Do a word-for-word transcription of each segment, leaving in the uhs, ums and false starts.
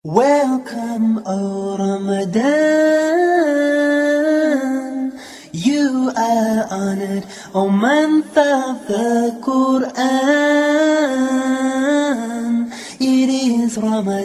Welcome, O Ramadan. You are honored, O month of the Quran. It is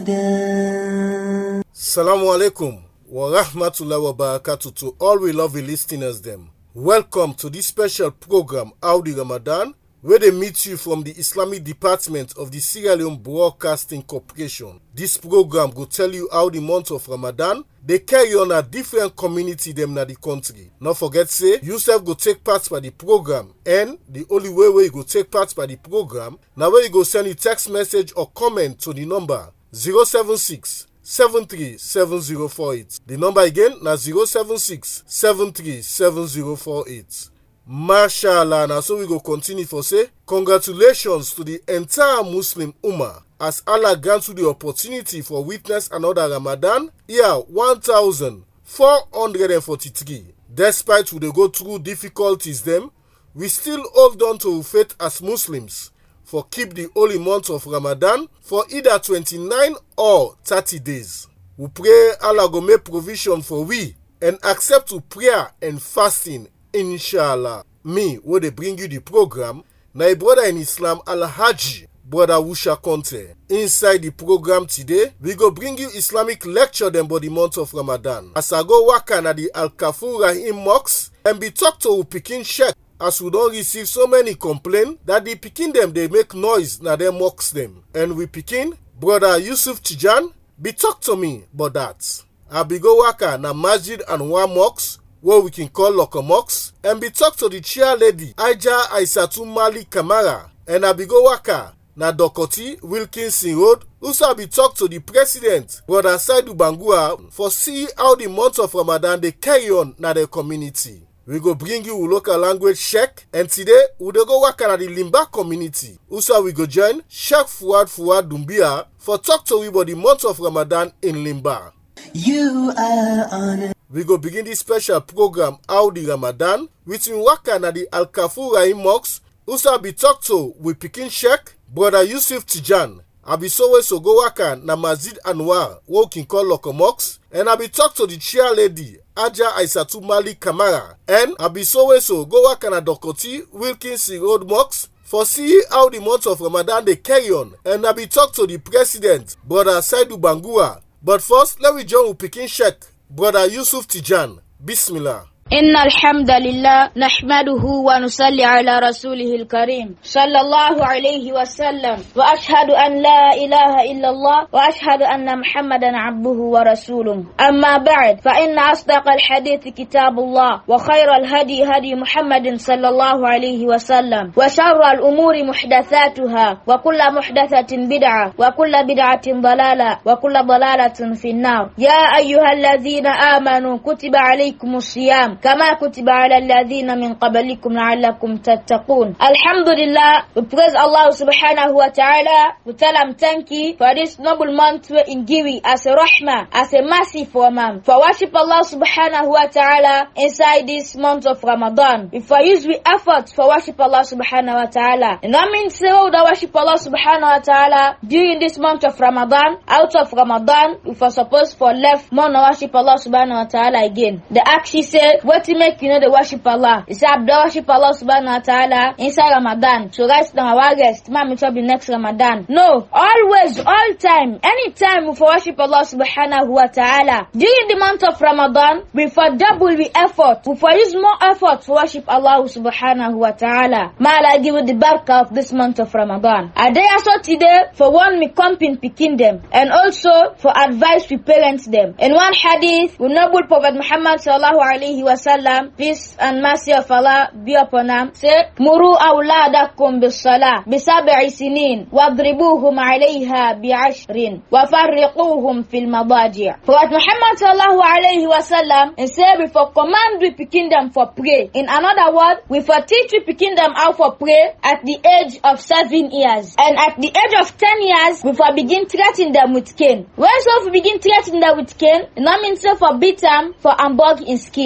Ramadan. Assalamu alaikum wa rahmatullahi wa barakatuh to all we lovely listeners them. Welcome to this special program, Audi Ramadan, where they meet you from the Islamic Department of the Sierra Leone Broadcasting Corporation. This program will tell you how the month of Ramadan they carry on a different community them na the country. Not forget say, you self go take part by the program, and the only way where you go take part by the program, now where you go send a text message or comment to the number zero seven six seven three seven zero four eight. The number again na zero seven six seven three seven zero four eight. Mashallah, now so we go continue for say, congratulations to the entire Muslim Ummah as Allah grants you the opportunity for witness another Ramadan year one thousand four hundred forty-three. Despite we dey go through difficulties them, we still hold on to faith as Muslims for keep the holy month of Ramadan for either twenty-nine or thirty days. We pray Allah go make provision for we and accept to prayer and fasting. Inshallah. Me, where they bring you the program, na a brother in Islam, Al-Haji, brother Wusha Conte. Inside the program today, we go bring you Islamic lecture them about the month of Ramadan. As I go waka na the Al-Kafur Rahim Mosque and be talk to Pekin Sheikh, as we don't receive so many complaints that the Pekin them they make noise na them mocks them. And we Pekin, brother Yusuf Tijan, be talk to me about that. I be go waka na Masjid Anwar Mosque, where we can call Lokomox, and be talk to the chair lady Aja Aisatu Mali Kamara, and Abigo Waka na Dokoti Wilkinson Road. Also be talk to the president Brother Saidu Bangua for see how the month of Ramadan they carry on na the community. We go bring you local language Sheikh, and today we go waka na the Limba community. Also we go join Sheikh Fuad Fuad Dumbia for talk to we about the month of Ramadan in Limba. You are honored. We go begin this special program Audi Ramadan with waka na the Al-Kafur Rahim Mosque. Also be talk to with Pekin Sheikh, brother Yusuf Tijan. I be so so go waka na Masjid Anwar, where we can call Lokomox, and I be talk to the chair lady Aja Aisatu Mali Kamara, and I be so so go waka na Dokoti Wilkinson Road Mosque for see how the month of Ramadan they carry on, and I be talk to the president brother Saidu Bangua. But first, let me join with Pekin Sheikh, brother Yusuf Tijan. Bismillah. إن الحمد لله نحمده ونصلي على رسوله الكريم صلى الله عليه وسلم وأشهد أن لا إله إلا الله وأشهد أن محمدا عبده ورسوله أما بعد فإن أصدق الحديث كتاب الله وخير الهدي هدي محمد صلى الله عليه وسلم وشر الأمور محدثاتها وكل محدثة بدعة وكل بدعة ضلالة وكل ضلالة في النار يا أيها الذين آمنوا كتب عليكم الصيام كما كتب على الذين من قبلكم لعلكم تتقون. Alhamdulillah, we praise Allah subhanahu wa ta'ala. We tell him thank you for this noble month we in Giwi as a rahmah, as a mercy for man. For worship Allah subhanahu wa ta'ala inside this month of Ramadan. If I use we effort for worship Allah subhanahu wa ta'ala. And that means say oh, that worship Allah subhanahu wa ta'ala during this month of Ramadan, out of Ramadan, if I suppose for left more no worship Allah subhanahu wa ta'ala again. The actually said what to make you know the worship Allah. It's up the worship Allah subhanahu wa ta'ala inside Ramadan. So guys, now our guest, man, it will be next Ramadan. No, always, all time, anytime we worship Allah subhanahu wa ta'ala. During the month of Ramadan, we for double the effort. We for use more effort to worship Allah subhanahu wa ta'ala. May Allah give you the barakah of this month of Ramadan. A day also today for one me comping picking them, and also for advice we parents them. In one hadith, we noble Prophet Muhammad sallallahu alaihi wa sallam, peace and mercy of Allah be upon him, said, Muru awladakum bis-salah bi-sab'i sinin wadribuhum 'alayha bi-'ashrin wa farriquhum fil madaji'. Prophet Muhammad sallallahu alayhi wa sallam and said, we for command we picking them for pray. In another word, we for teach we picking them how for pray at the age of seven years. And at the age of ten years, we for begin threatening them with cane. When so we begin threatening them with cane, it not means so for beat them for hamburg in skin. For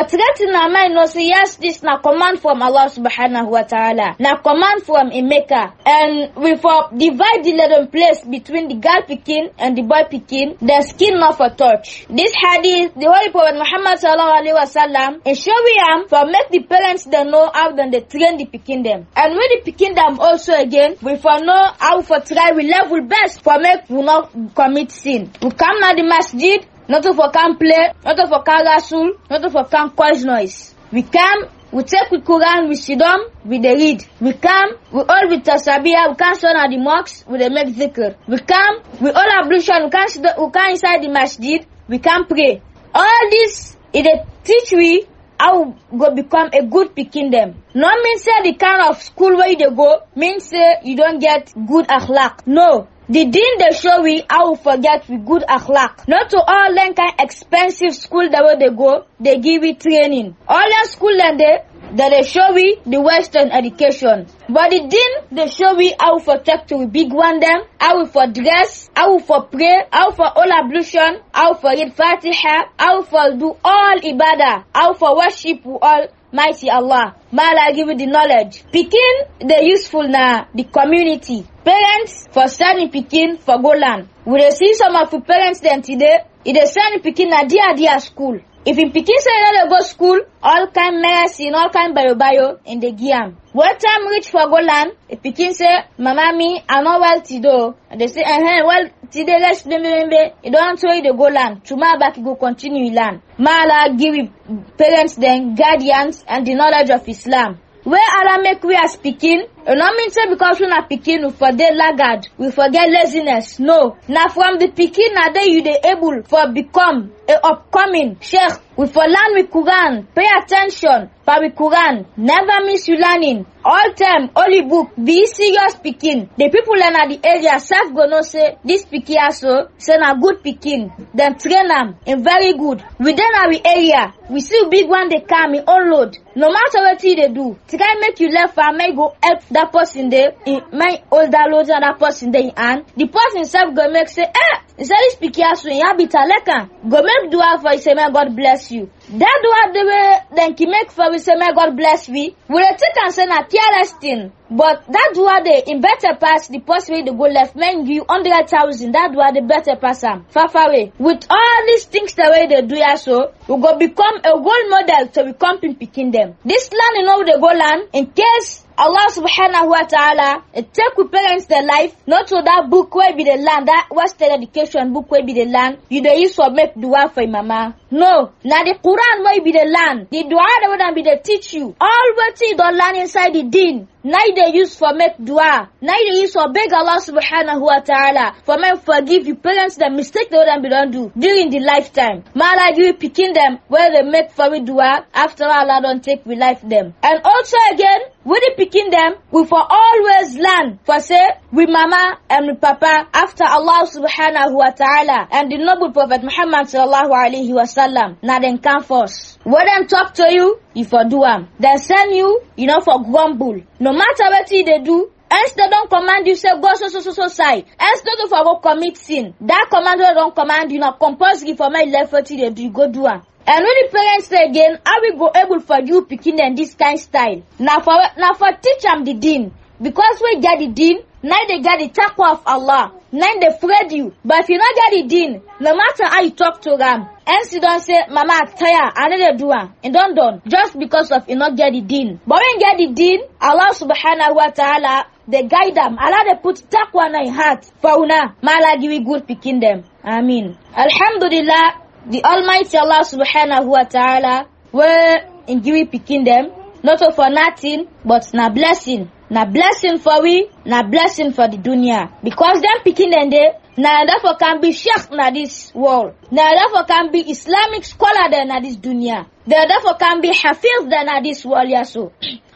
for threatening our mind, no say yes, this na command from Allah subhanahu wa ta'ala. Na command from a maker. And we for divide the little place between the girl picking and the boy picking, the skin not for touch. This hadith, the Holy Prophet Muhammad sallallahu alaihi wasallam, and show we am for make the parents they know how then they train the picking them. And when the picking them also again, we for know how for try we level best for make we not commit sin. We come na the masjid, not to for can play, not to for can rasul, not to for can cause noise. We come, we take with Quran, we sit down, we they read. We come, we all with tasabiyah, we can't stand at the mosques, we they make zikr. We come, we all ablution, we can't sit, we can't inside the masjid, we can pray. All this, it teach we how go become a good picking them. No means say the kind of school where you go, means say you don't get good akhlaq. No. The deen they show we how we forget we good akhlaq. Not to all them kind expensive school that where they go, they give we training. All them school then they that they show we the Western education. But the deen they show we how for take to big one them, how we for dress, how we for pray, how for all ablution, how for read Fatiha, how for do all ibadah, how for worship all mighty Allah. Mala give you the knowledge. Picking the useful na the community. Parents for sending picking for go land. We dey see some of the parents them today, if they send picking na dia dia school. If in picking say they go school, all kind medicine, all kind bio bio in the giam. What time reach for go land, if picking say, Mama me, I know well tido. And they say, eh, eh well today let's be you don't tell you the go land. Tomorrow back you go continue land. Mala give parents then guardians and the knowledge of Islam. Where Allah make we are speaking, you know mean say because we not picking we forget laggard, we forget laziness. No. Now from the picking now that you they able for become a upcoming sheikh. We for learn with Quran, pay attention, but with Quran, never miss you learning. All time, only book, be serious picking. The people learn at the area, self go no say, this picking also, say na good picking. Then train them, and very good. Within our area, we see big one they come in unload. No matter what they do, to can make you left and may go help that person there, in my older loads and that person there and the person self go make say, eh, is that this picking also in Habitaleka? Go make dua for you, say, may God bless you. That dua the way, then ki make for we say, may God bless we. We will take and say na careless thing. But that dua they in better pass the person way to go left, man give you hundred thousand. That dua the better pass am far far away. With all these things the way they do so, we go become a role model to become picking them. This land you know they go land in case Allah subhanahu wa ta'ala take with parents their life, not to that book where be the land, that Western education book where be the land, you dey use for make dua for your mama. No. Now the Quran where be the land, the dua that would be the teach you. All what you don't learn inside the deen, now they use for make dua. Now they use for beg Allah subhanahu wa ta'ala for make forgive you parents the mistake they wouldn't be done do during the lifetime. Mala you picking them where they make for we dua after Allah don't take we life them. And also again, with the picking them, we for always learn for say with mama and with papa after Allah subhanahu wa ta'ala and the noble Prophet Muhammad sallallahu alaihi wasallam. Now then come first. When them talk to you, you for do them. Then send you, you know, for grumble. No matter what they do, else they don't command you say go so so so so side. Else they don't for go commit sin. That commander don't command you not compulsory for my left what they do, you go do them. And when the parents say again, how we go able for you picking them this kind style? Now for now for teach them the deen. Because we get the deen, now they get the taqwa of Allah. Now they afraid you. But if you not get the deen, no matter how you talk to them, and you don't say, Mama, tire, I need to do it. And don't done. Just because of you not get the deen. But when you get the deen, Allah subhanahu wa ta'ala, they guide them. Allah they put taqwa in heart. For una, Mala give you good picking them. Amen. Alhamdulillah. The Almighty Allah subhanahu wa ta'ala were in Giri picking them, not for nothing, but na blessing. Na blessing for we, na blessing for the dunya. Because them picking them there, na therefore can be sheikh na this world. Na therefore can be Islamic scholar there na this dunya. They therefore can be hafiz there na this world yaso.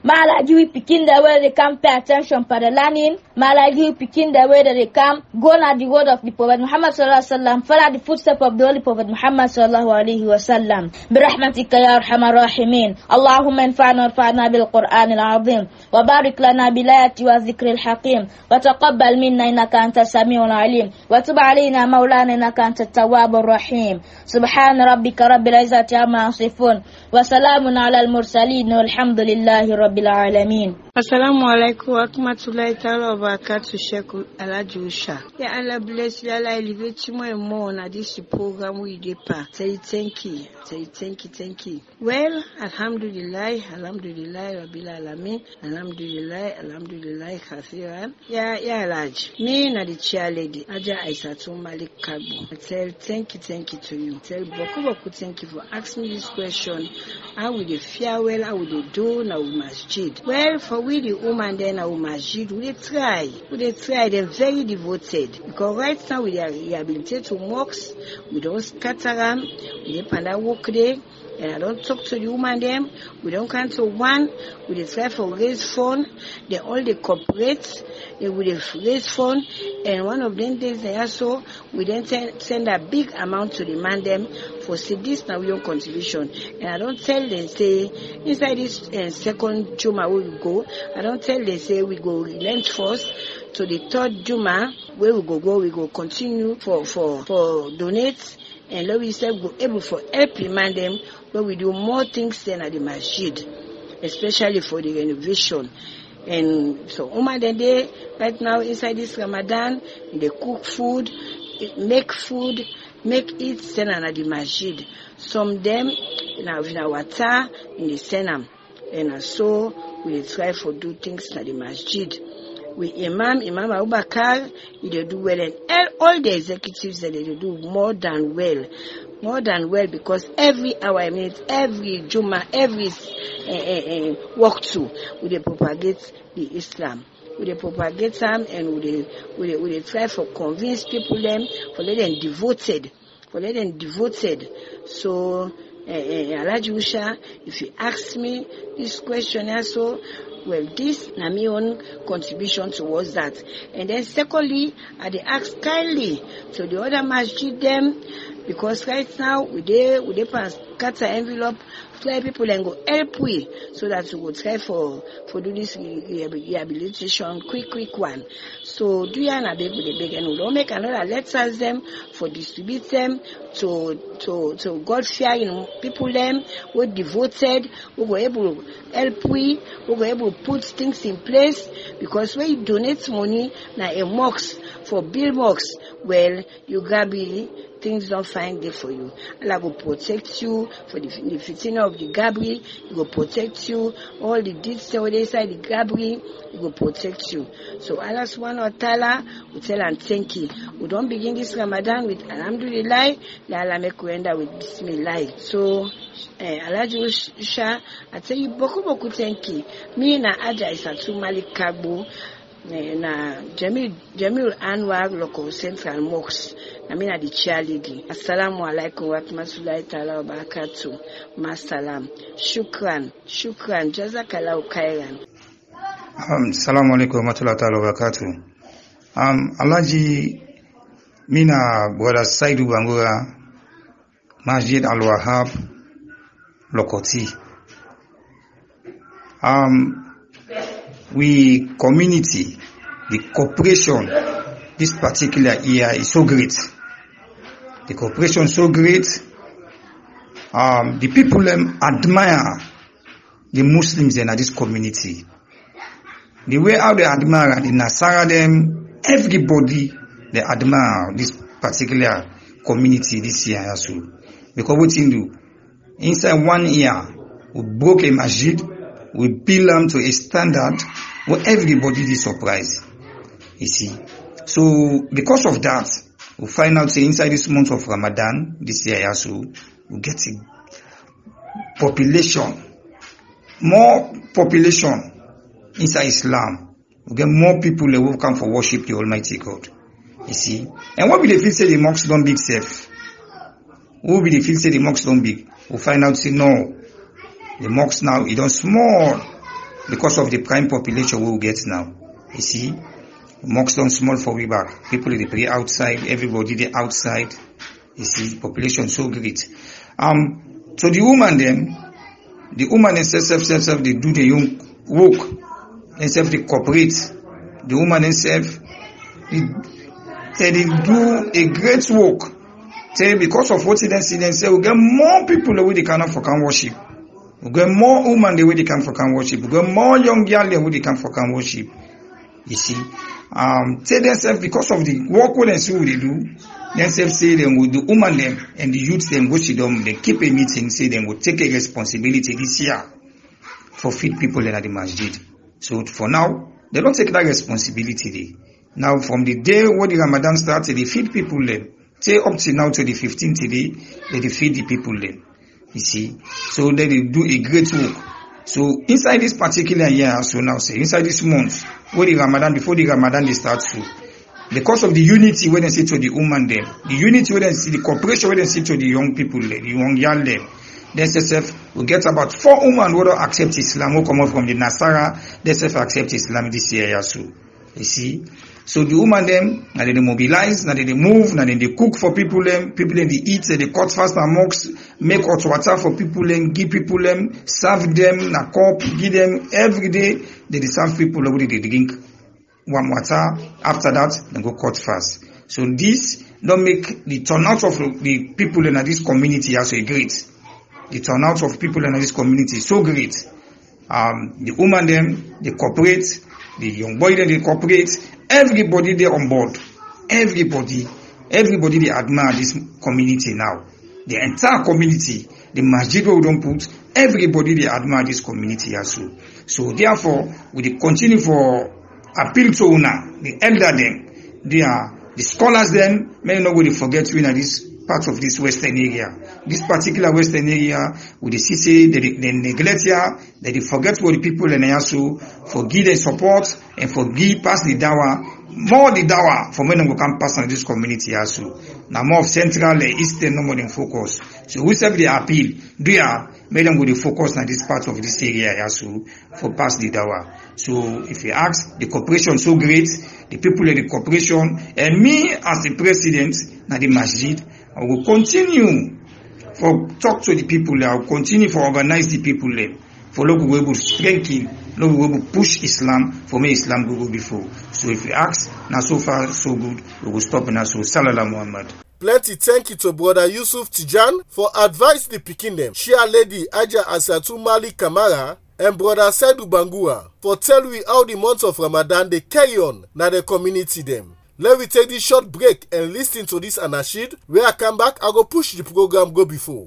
Malaji picking the way they come pay attention for the learning. Malaji picking the way that they come go na the word of the Prophet Muhammad sallallahu alaihi wasallam. Follow the footsteps of the Holy Prophet Muhammad sallallahu alaihi wasallam. برحمتك يا أرحم الراحمين. اللهم انفعنا وارفعنا بالقرآن العظيم وبارك لنا بالآيات والذكر الحكيم وتقبل منا إنك أنت السميع العليم وتب علينا مولانا إنك أنت التواب الرحيم. سبحان ربك رب العزة عما يصفون وسلام على المرسلين والحمد لله رب العالمين. Assalamu alaikum wa rahmatullahi ta'ala wa barakatuh. Sheikh Alhaji Usha. Ya Allah bless you, Allah elevate you more and more on this program we dey pa. Say thank you, say thank you, thank you. Well, alhamdulillah, alhamdulillah, rabbil alamin, alhamdulillah, alhamdulillah, kafiran. Ya ya Alhaji, me na the chair lady, Aja Aisatu Malik Kagbo. I tell thank you, thank you to you. Tell Boku Boku thank you for asking me this question. How will they fare well? How will they do now masjid? Well, for we the woman then our masjid, we try, we try. They're very devoted because right now we are rehabilitated to mosques. We don't scatter them. We don't panda work there. And I don't talk to the woman them. We don't come to one. We dey try for raise fund. They all they cooperate. They will raise fund. And one of them days they also we then send a big amount to the man them for see this now your contribution. And I don't tell them say inside this uh, second Juma we will go. I don't tell them say we go relent first to the third Juma where we go go we go continue for for for donate. And Lord, we said we're able for help remind them where we do more things than at the masjid, especially for the renovation. And so, Umar the day right now inside this Ramadan, they cook food, make food, make it send at the masjid. Some them now in our water in the senam, and so we try for do things at the masjid. With Imam, Imam Abu Bakr, they do well, and all the executives that they do more than well, more than well, because every hour, I mean, every Juma, every uh, uh, uh, walk through, we they propagate the Islam, we they propagate them, and we they, we they, we they try for convince people them, for let them devoted, for let them devoted. So, uh, uh, Alhaji Usha, if you ask me this question also. Well, this na my own contribution towards that. And then secondly, I dey ask kindly to the other masjid them, because right now we dey we dey pass scatter envelope, try people and go help we so that we go try for for do this rehabilitation quick quick one. So do you na beg with the beg and we don't make another letters them for distribute them to to to God fearing people them who devoted, who were able to help we, who were able to put things in place, because when you donate money na a mosque for build mosques, well you grab it. Things don't find there for you. Allah will protect you for the, the fitting of the Gabri. He will protect you. All the deeds inside the Gabri, He will protect you. So Allah subhanahu wa ta'ala will tell and thank you. We don't begin this Ramadan with Alhamdulillah. Allah make we end up with Bismillah. So eh, Alhaji Usha, I tell you, boku boku thank you. Me na Aja Aisatu Malik Kagbo. Na Jamil Jamil Anwar local Central Mosque. I mean at the chair lady. Assalamu alaikum wa rahmatullahi ta'ala wa barakatuh. Masalam. Shukran. Shukran. Jazakallahu khairan. Um, Assalamu alaikum wa rahmatullahi ta'ala wa barakatuh. Um, Alhaji Mina brother Saidu Bangura Masjid Al-Wahab Lokoti. Um we community, the cooperation this particular year is so great. The cooperation is so great. Um, the people um, admire the Muslims in this community. The way how they admire the Nasara them, everybody they admire this particular community this year also. Because what you do inside one year we broke a masjid. We build them to a standard where everybody is surprised. You see. So because of that, we find out say inside this month of Ramadan, this year also, we get a population, more population inside Islam. We get more people that will come for worship the Almighty God. You see. And what will they feel say the mosques don't big safe? Who will they feel say the mosques don't big? We find out say no. The mosques now, it don't small. because of the prime population we will get now. You see, mosques don't small for we back. People they pray outside, everybody they outside. You see, population so great. Um, so the woman them, the woman themselves, self, self, self, they do the young work, themselves they cooperate. The woman themselves, they, they do a great work. Say because of what they see, they say we get more people the way they can for can worship. We get more women the way they can for can worship. We get more young girls the way they can for can worship. You see, um, say themselves because of the work what they see what they do. Themselves say them with the woman them and the youth them go see them. They keep a meeting. Say them will take a responsibility this year for feed people in the masjid. So for now, they don't take that responsibility. There. Now from the day when the Ramadan started, they feed people them. Say up to now to the fifteenth today, they feed the people then. You see, so they do a great work. So inside this particular year, so now say inside this month, where the Ramadan before the Ramadan they start to, because of the unity when they say to the woman them, the unity when they see the cooperation when they see to the young people, the young young them, then S F we get about four women who don't accept Islam, who come out from the Nasara, they S F accept Islam this year so. You see. So the woman them, now they mobilize, now they move, now they cook for people them, people them they eat, they cut fast amongst, make hot water for people them, give people them, serve them, na cup, give them every day, they serve people over they drink warm water, after that, they go cut fast. So this don't make the turnout of the people in this community also great. The turnout of people in this community is so great. Um, the woman them, they cooperate, the young boy them, they cooperate, everybody they on board. Everybody, everybody they admire this community now. The entire community, the masjid we don't put, everybody they admire this community also. So therefore, we continue for appeal to una, the elder them, they are the scholars then, may not go forget we in this part of this western area. This particular western area, with the C C, they, they neglect here, they, they forget what the people in Ayasu, forgive their support, and forgive pass the dawa, more the dawa, for when we can pass on this community also. Now more of central and eastern, no more than focus. So we serve the appeal, they are, made them go to focus on this part of this area also, for pass the dawa. So if you ask, the cooperation so great, the people in the cooperation, and me as the president, na the masjid, I will continue for talk to the people. I will continue for organize the people there. For local we will strengthen, local we will push Islam. For me, Islam will go before. So if you ask, now so far so good, we will stop now. So Salam Muhammad. Plenty thank you to brother Yusuf Tijan for advice the picking them. Shia lady Aja Asatu Mali Kamara and brother Saidu Bangua for tell we how the month of Ramadan they carry on now the community them. Let me take this short break and listen to this anashid. When I come back, I go push the program go before.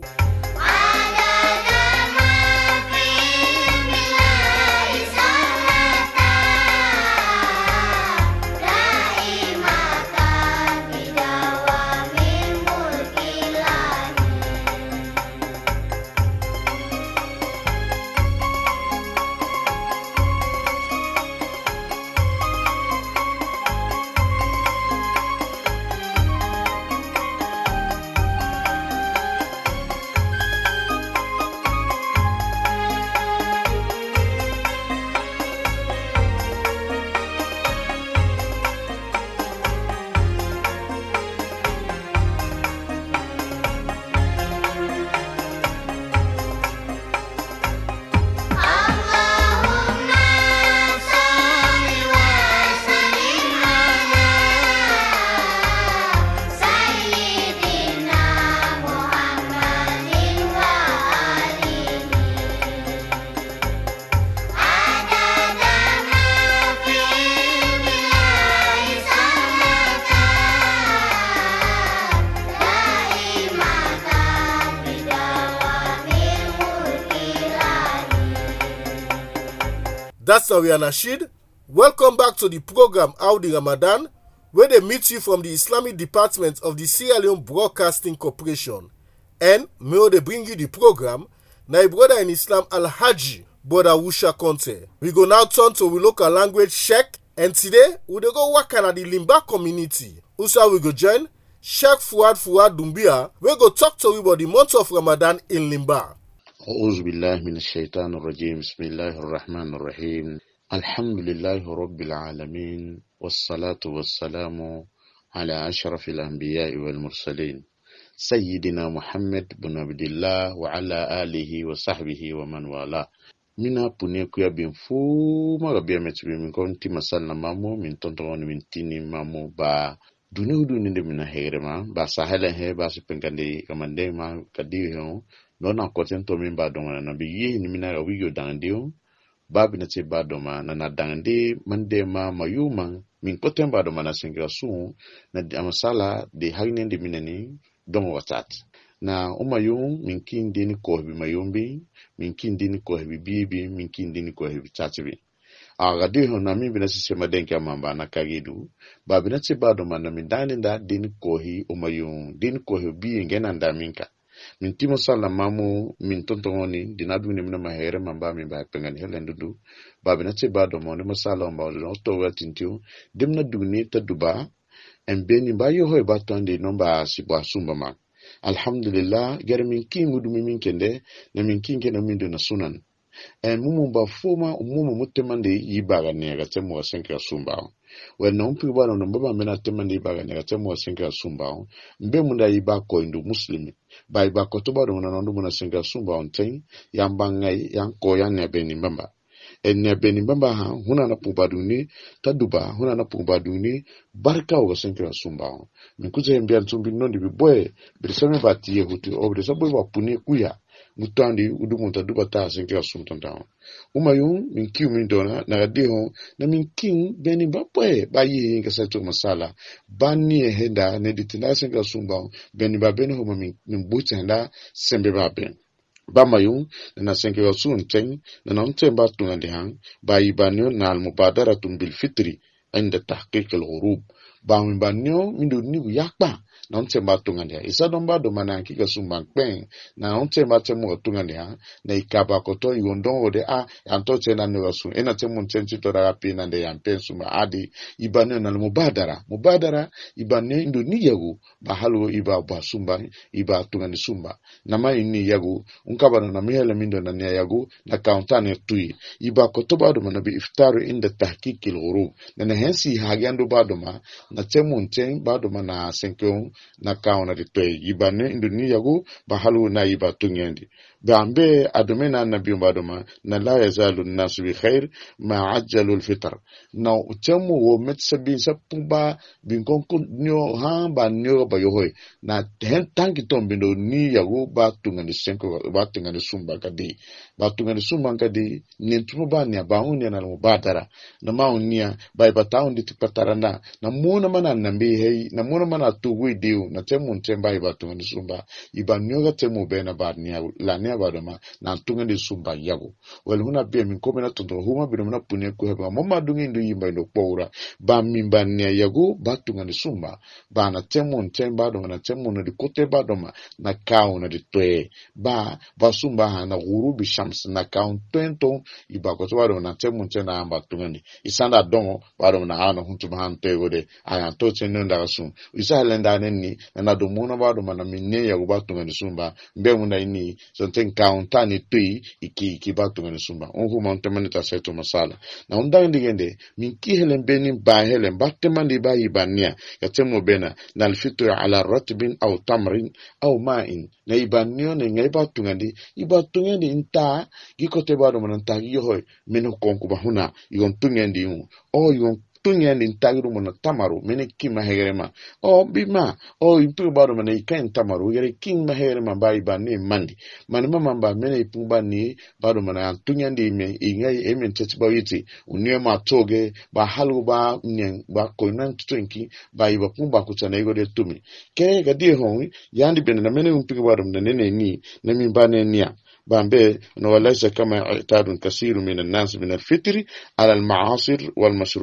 That's Sawiya Nasheed. Welcome back to the program Audi Ramadan, where they meet you from the Islamic Department of the Sierra Leone Broadcasting Corporation. And may they bring you the program, my brother in Islam Al-Haji, brother Wusha Conte. We go now turn to we local language Sheikh, and today we go work at the Limba community. Also we go join Sheikh Fuad Fuad Dumbia, we go talk to you about the month of Ramadan in Limba. أعوذ بالله من الشيطان الرجيم بسم الله الرحمن الرحيم الحمد لله رب العالمين والصلاة والسلام على أشرف الأنبياء والمرسلين سيدنا محمد بن عبد الله وعلى آله وصحبه ومن والاه mina pune kuya bin fu mara biya metbi min konti masal na mamu min tonton min tini mamu ba dune hudu ninde mina herema ba sahela he ba sipengande kamande ma kadiyo no na koten to min ba dongana na bi yi ni mina ga wiyo dandio ba bi na te ba doma na na dangande mande ma mayuma min koten ba doma na singra su na amasala de hagnende minani don watat na umayum min kin dini ko bi mayumbi min kin dini ko bi bibi min kin dini ko bi tatibi aga de hona mi bina sistema denka mamba na kagidu ba bina tse bado man min dani da dini ko hi umayum dini ko bi ngena ndaminka min timo sala mamu min tontongoni dinadu ni mina mahere mamba mi ba pengani helendudu ba bina tse bado mo ni masala mba no to watintiu demna dugni ta duba embeni ba yo hoy batonde nomba sibwa sumba ma alhamdulillah gere min kin mudu min kende na min kin kende min na sunan en mumu ba foma mumu mutemande yibaga ne ga temo senka sumba we no mpi ba no mbaba mena temande yibaga ne ga temo senka sumba mbe munda yiba ko indu muslimi ba yiba ko to ba no na ndo muna senka sumba on ten yambanga yan ko yan ne beni mbamba en ne beni mbamba ha huna na pubaduni taduba huna na pubaduni barka o senka sumba mikuze mbia tumbi no ndi boy birisame bati yehutu obre so boy ba puni kuya mutandi udumunta duba ta senka sumta ndawo umayun min kiu min dona na radeo na min king beni ba boy ba yi nga sa to masala bani henda ne ditina senka sumba beni ba beni ho min min buta henda sembe ba ben ba mayun na senka sun ten na non temba tunande han ba yibanyo na al mubadaratum bil fitri عند تحقيق الغروب باون بانيو ميندو نيو ياكبا na ntemba tungania isa domba do mananki ga sumban pen na ntemba temu tungania na ikaba koto yondon ode a anto tena no su ena temu ntenti to da pina de yampen suma adi ibane na mubadara mubadara ibane ndo ni yago ba halu iba ba sumba iba tungani sumba na mai ni yago unkaba na mihele mindo na nia yago na kauntane tui iba koto ba do manabi iftaru inda tahqiq al-ghurub na hensi hagiando ba do ma na temu nteng ba do na senko na kauna de toy ibane indonesia go ba halu na iba tunyendi bambe adomena nabi mbadoma na la yazalu nasu bi khair ma ajjalu al fitr na utemu wo metsabi sapumba binkonko nyo ha ba nyo ba yohoy na hen tanki tombe no ni yago ba tungani senko ba tungani sumba kadi ba tungani sumba kadi nintumo ba nya ba hunya na mubadara na maunia ba bataun dit patarana na mona mana nambe hey na mona mana tuwi diu na temu ntemba iba tungani sumba iba nyoga temu bena ba nya la nya ba dama na tungani sumba yago wal huna be min komena tondo huma bi na pune ko heba mama dungi ndu yimba ndo pora ba mimba nya yago ba tungani sumba ba na temu ntemba do na temu no di kote ba doma na kauna di toe ba ba sumba ha na gurubi shams na kaun tento iba ko to ba na temu ntena amba tungani isanda dongo ba do na hano huntu ba han te gode aya to tenu nda sum isa lenda nenni na do mona ba do na minne yago ba tungani sumba mbe muna ini so ten kaunta ni tui iki iki ba tungani sumba onhu montemani ta seto masala na unda ndigende min ki helen benin ba helen battemandi ba ibania ya temo bena na alfitru ala ratbin aw tamrin aw ma'in na ibanio ne ngai ba tungandi iba tungandi inta gikote ba do mananta yohoy meno konku ba huna yon tungandi o yon tunyandi ntagiru mona tamaru mene kima hegerema o bima o impu baro mena ikan tamaru yere kima hegerema bai bani mandi manima mamba mene ipumba ni baro mena tunyandi me ingai emen tetiba yiti unye matoge ba halu ba nyen ba koinan tutenki ba iba pumba kutana igo de tumi ke gadi hon yandi bene na mene umpu baro mena nene ni na mimbane nia بامبي وليس كما اعتاد كثير من الناس من الفطر على المعاصر والمشروبات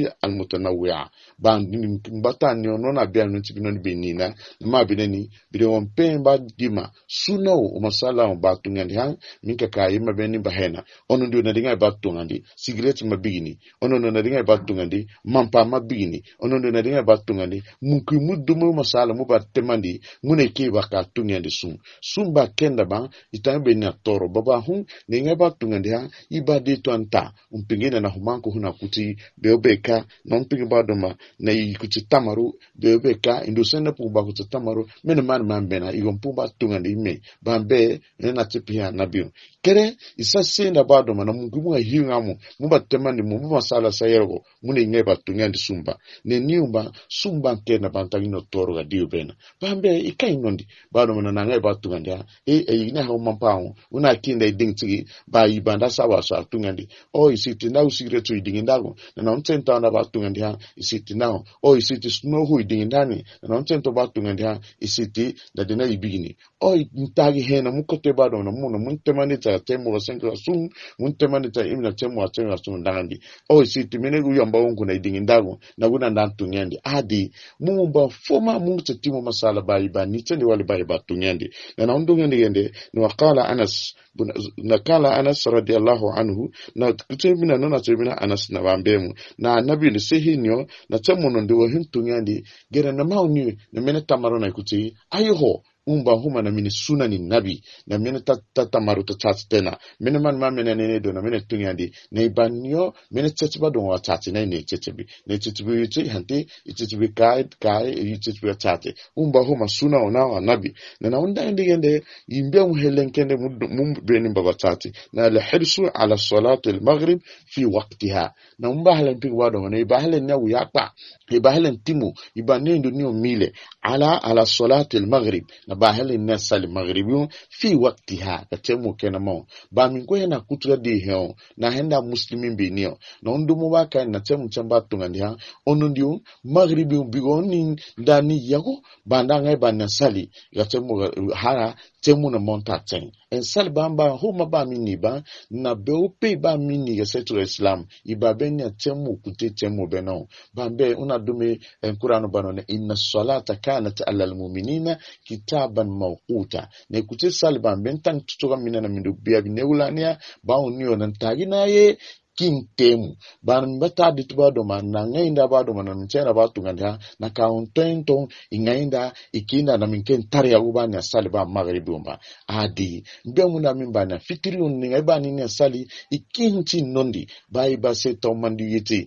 sunnati almutanawwi'a ban mbata ni ono na bia no tibi no benina ma benani bide won pen ba dima sunna o masala on ba tungandi han minka kay ma beni bahena ono ndio na dinga ba tungandi cigarette ma bigini ono no na dinga ba tungandi mampa ma bigini ono ndio na dinga ba tungandi munku mudumu masala mu ba temandi mune ke ba ka tungandi sum sum ba kenda ba itambe na toro baba hun ninga ba tungandi ha ibade to anta umpingina na humanko huna kuti beobeka non pingi ba doma na ikuti tamaru beobeka indusenda pu ba kuti tamaru mena man man bena igom pu ba tungandi me bambe na tipia na bio kere isa senda ba doma na mungu mu hiunga mu mu ba temandi mu mu masala sayero mune ngeba tungandi sumba ne niumba sumba kena bantagino toro ga dio bena bambe ikai nondi ba doma na ngeba tungandi e e ina ha mampao una kinda idingtigi ba ibanda sawa so tungandi o isiti na usire tu idingindago na nontenta na ba tungandi ha isiti now o isiti snow hu idingindani na nontenta ba tungandi ha isiti da dina ibigini o ntagi hena mukote ba do na muno muntemani ta temo senga sum muntemani ta imna temo atenga sum ndangandi o isiti menegu yamba wonku na idingindago na guna ndantungandi adi mumba foma mumte timo masala ba ibani tende wali ba ba tungandi na ndungandi gende ni waqala Anas nakala Anas radiyallahu anhu na kutemina nona temina Anas na bambemu na nabi ni sehinyo na temono ndiwo hintungandi gere na mauni na mena tamaro na kuti ayo umba huma na mini suna ni nabi na mena tata maruta tati tena mena man ma mena nene do na mena tungandi na ibanyo mena tetiba do wa tati na ine tetibi na tetibi yuti hanti tetibi kai kai tetibi tati umba huma suna ona wa nabi na na unda ndigende imbia muhelenkende mubeni baba tati na alhirsu ala salati almaghrib fi waqtiha na umba halen pi wado na ibahalen na uyapa ibahalen timu ibane ndo ni mile ala ala salati almaghrib na bahali na sali maghribi fi waqtiha katemu kenamo ba mingo yana kutura de heo na henda muslimin binio na ndumu waka na temu chamba tungandia ono ndio maghribi bigoni ndani yako banda ngai bana sali katemu hara temu na montaten en sal bamba homa ba mini ba na beope ba mini ya setu islam ibabenya temu kuti temu beno bambe una dume en qur'anu banone inna salata kanat alal mu'minina kitaban mawquta ne kuti sal bambe tan tutoga minana mindu biya bineulania ba onio nan taginaye king temu ban bata ditba do man na ngainda ba do man mchera ba tunganda na kauntenton ingainda ikinda na minken tare ya ubani sali ba magharibi umba adi mbe muna mimba na fikiri uninga ba nini sali ikinchi nondi ba iba seto mandi yiti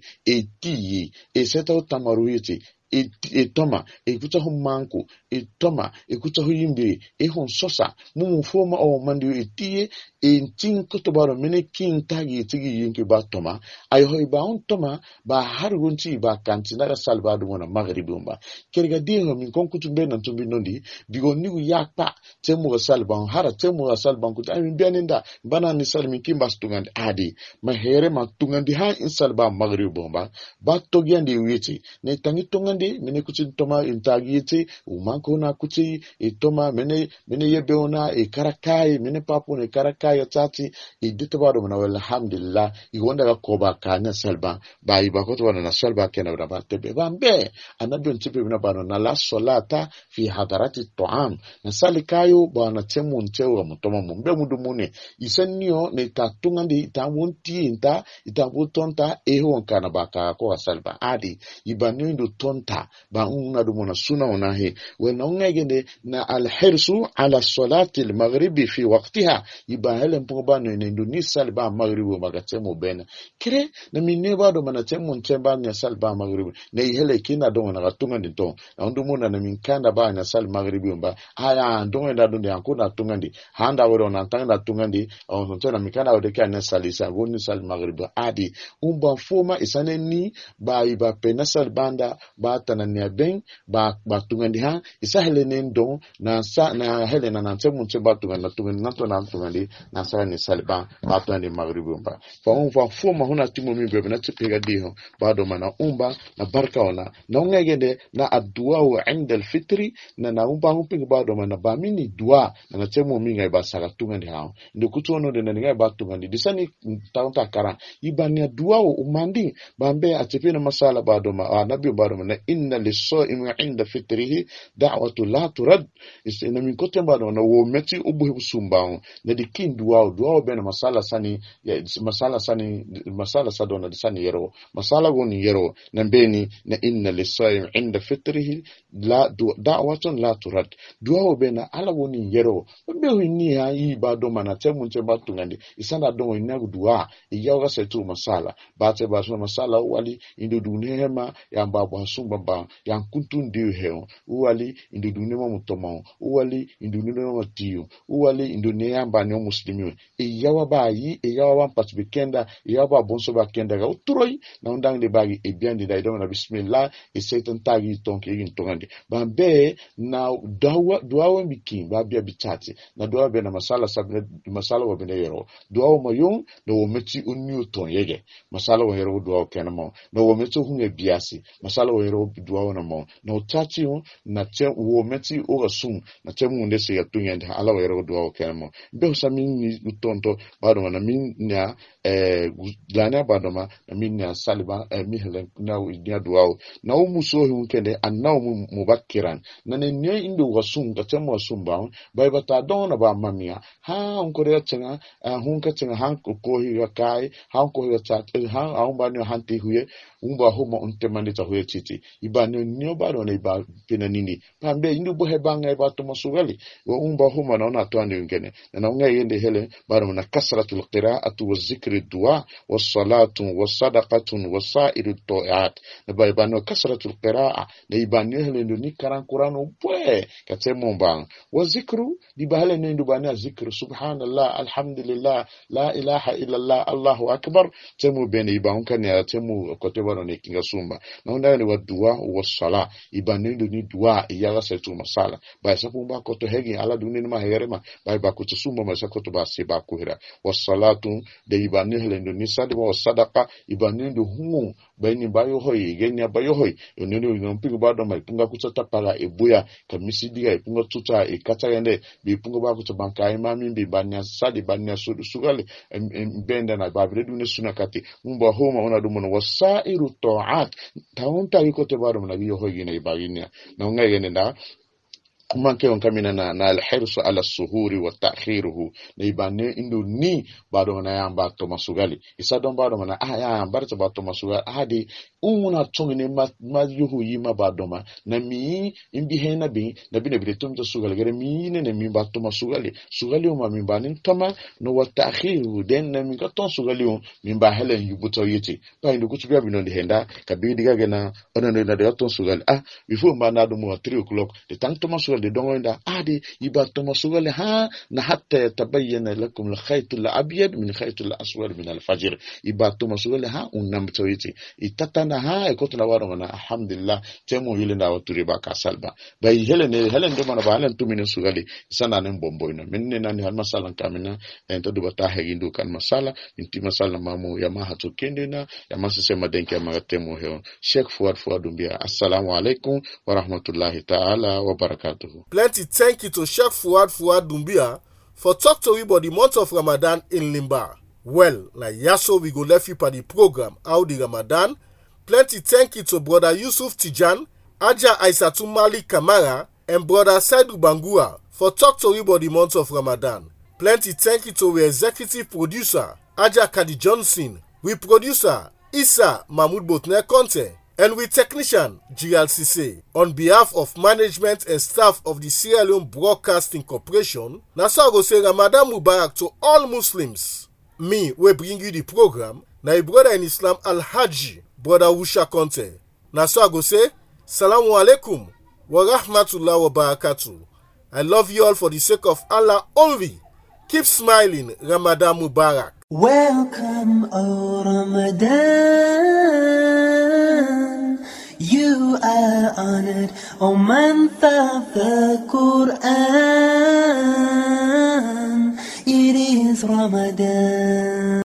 eti e seto tamaru yiti etoma ekuta ho manko etoma ekuta ho yimbe e hon sosa mu foma o mandi etie entin kotobaro mene kin tagi tigi yinki ba toma ay hoy ba on toma ba har gonti ba kantina ga salba do mona maghribi umba kerga dingo min konkutu be nan tumbi nondi digo nigu yakpa temu ga salba hara temu ga salba ko ay bianinda bana ni salmi kimba stungandi adi ma here ma tungandi ha in salba maghribi umba ba togiandi witi ne tangi tungandi mene kuti toma intagiti umanko na kuti itoma mene mene yebeona e karakai mene papu ne karakai tati iditobado na alhamdulillah iwonda ga koba kana salba bai ba ko to na salba kena ba tebe bambe anabi ntipe na bano na la salata fi hadarati tuam na salikayo bana temu ntewa mutoma mumbe mudumune isenio ne tatungandi itamunti inta itabutonta eho kana baka ko salba adi ibanu ndo tonta ba una dumona suna onahe wena ungegende na alhirsu ala salati almaghribi fi waqtiha ibahele mpoba no nduni salba maghribi magatemo bena kire na mineba do manatemo ntemba nya salba maghribi na ihele kina do na gatunga ndito na ndumuna na minkanda ba nya sal maghribi mba aya ndonga ndado ndi akuna tungandi handa woro na tanga tungandi on tona mikana ode kana salisa goni sal maghribi adi umba foma isaneni ba iba pena salbanda ba ba tanania ben ba ba tungandi ha isa helene ndo na sa na helena na ntse munche ba tunganda tungandi na to na tungandi na sa ni salba ba to ni magribu ba fa on fa fu ma huna timo mi bebe na tupega diho ba do mana umba na barka ona na ngegende na addu'a wa inda alfitri na na umba humpinga ba do mana ba mini dua na temo mi ngai ba sala tungandi ha ndo kutono de na ngai ba tungandi disani taunta kara ibania dua o umandi bambe atepena masala ba do ma nabi ba do na inna lis-sa'imi 'inda fitrihi da'watu la turad isina min kote ba do na wo meti ubu sumba na dikin dua dua be na masala sani ya masala sani masala sadona disani yero masala woni yero na beni na inna lis-sa'imi 'inda fitrihi la da'watun la turad dua be na ala woni yero be wini ha yi ba do mana temu nche ba tungandi isana do ina dua iyaga setu masala bate ba so masala wali indo dunema ya mbaba sumba ba ya kuntu ndio heo wali indo dunema mutomo wali indo dunema matio wali indo ne amba ne muslimi iyawa ba yi iyawa ba patbikenda iyawa ba bonso ba kenda ga uturoi na undang de bagi e bien de daido na bismillah e setan tagi tonke yin tongandi bambe na dawa dawa mikin ba bia bitati na dawa be na masala sabne masala wa bene yero dawa mayung no meti unyu ton yege masala wa yero dawa kenamo no wo meti hunge biasi masala wa yero dawa na mo no tati na te wo meti o rasum na te munde se yatunya nda ala wa yero dawa kenamo be usamin ni utonto bado na min nya eh lana bado ma na min nya saliba eh mihlen na idia dawa na umuso hunkende annaw mubakiran na ne ne indo wasum ga te mo sumba bai bata dona ba mamia ha on ko re tsenga hun ka tsenga han ko ko hi ga kai han ko ga chat han an ba ne han ti huye umba homa unte manita huye titi ibane nyo ba do ne ba penanini pambe indu bo he banga ba to masugali wa umba homa na na to ande ngene na nga yende hele ba do na kasratul qira'atu wa zikri du'a was salatu was sadaqatu was sa'iru ta'at na ba ibane kasratul qira'a na ibane hele ndo ni karan qur'anu bwe katemo mbang wa zikru di ba hele ndo ba na zikru subhanallah alhamdulillah la ilaha illa allah allahu akbar temu bene ibang kanya temu kote bano ne kinga sumba na unda ni wa dua wa sala ibanendo ni dua iyaga setu masala ba sapu ba koto hegi ala dunni ma herema ba ba koto sumba ma sakoto ba se ba kuhira wa salatu de ibanendo ndo ni sadi wa sadaqa ibanendo humu ba ni ba yo hoyi genya ba yo hoyi oneno ngompigo ba do mai punga kutata pala ebuya kamisi diga ipunga tuta ikata yende bi punga ba kuto banka imami bi banya sadi banya sudu sugale mbenda na ba bredu ne sunakati umba homa ona dumono wasairu ta'at taunta ikote bado mnabiyo hoyi na ibaginia na ngayene nda kumanke on kamina na na alhirsu ala suhuri wa ta'khiruhu na ibane indo ni bado na yamba to masugali isa don bado na ah ya barta ba to masugali hadi umuna tongene ma majuhu yima bado ma na mi imbi hena bi na bi ne bi tum to sugali gere mi ne ne mi ba to masugali sugali o ma mi ba nin tama no wa ta'khiruhu den na mi ka ton sugali o mi ba helen yubuto yiti ba indo kutubiya bi no de henda ka bi diga gena ona no na de ton sugali ah before ma na do mo three o'clock de tan to masugali de dongoinda adi ibato masugale ha na hatta yatabayyana lakum al-khayt al-abyad min khayt al-aswad min al-fajr ibato masugale ha unamto yiti itatana ha ikotuna waro na alhamdulillah temu yile na watu riba ka salba bai hele ne hele ndo mana ba helen tumine sugali sana ne bombo ina minne nani hal masala kamina ento do bata hegindu kan masala inti masala mamu ya mahatu kendena ya masema denke magatemu heo Sheikh Fuad Fuadumbia assalamu alaikum wa rahmatullahi ta'ala wa barakatuh. Plenty thank you to Sheikh Fuad Fuadumbia for talk to we about the month of Ramadan in Limba. Well, like yaso we go left you for the program how the Ramadan. Plenty thank you to brother Yusuf Tijan, Aja Aisatu Malik Kamara, and brother Saidu Bangua for talk to we about the month of Ramadan. Plenty thank you to we executive producer Aja Kadi Johnson, we producer Issa Mahmoud Botner Conte, and with technician G L C C. On behalf of management and staff of the Sierra Leone Broadcasting Corporation, Nasa go say Ramadan Mubarak to all Muslims. Me, we bring you the program, na brother in Islam Al-Haji, brother Wusha Conte. Nasa go say, Salamu alaikum wa rahmatullahi wa barakatuh. I love you all for the sake of Allah only. Keep smiling, Ramadan Mubarak. Welcome, O Ramadan. You you are honored, O month of the Quran. It is Ramadan.